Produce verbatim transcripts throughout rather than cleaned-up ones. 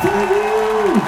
Thank you!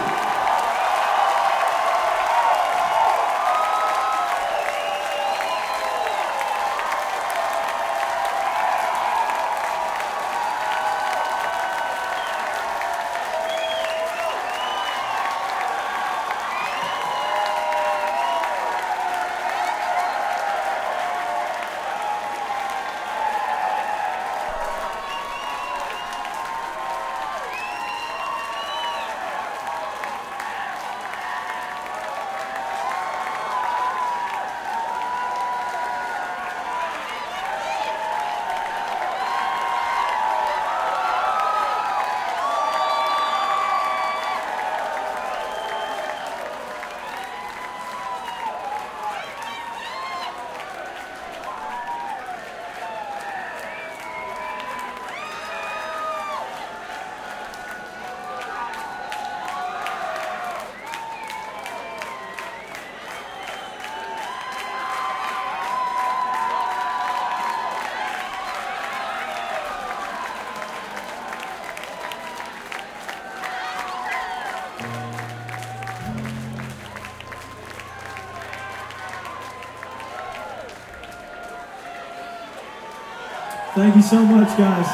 Thank you so much, guys.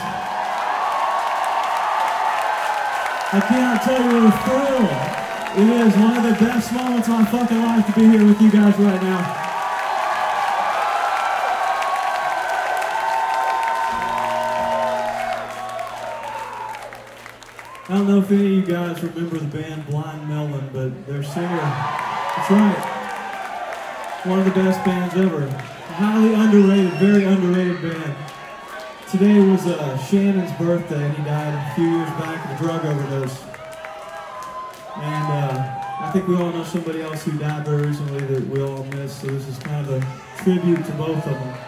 I cannot tell you what a thrill it is. One of the best moments of my fucking life to be here with you guys right now. I don't know if any of you guys remember the band Blind Melon, but their singer, that's right, one of the best bands ever. Highly underrated, very underrated band. Today was uh, Shannon's birthday, and he died a few years back of a drug overdose. And uh, I think we all know somebody else who died very recently that we all miss, so this is kind of a tribute to both of them.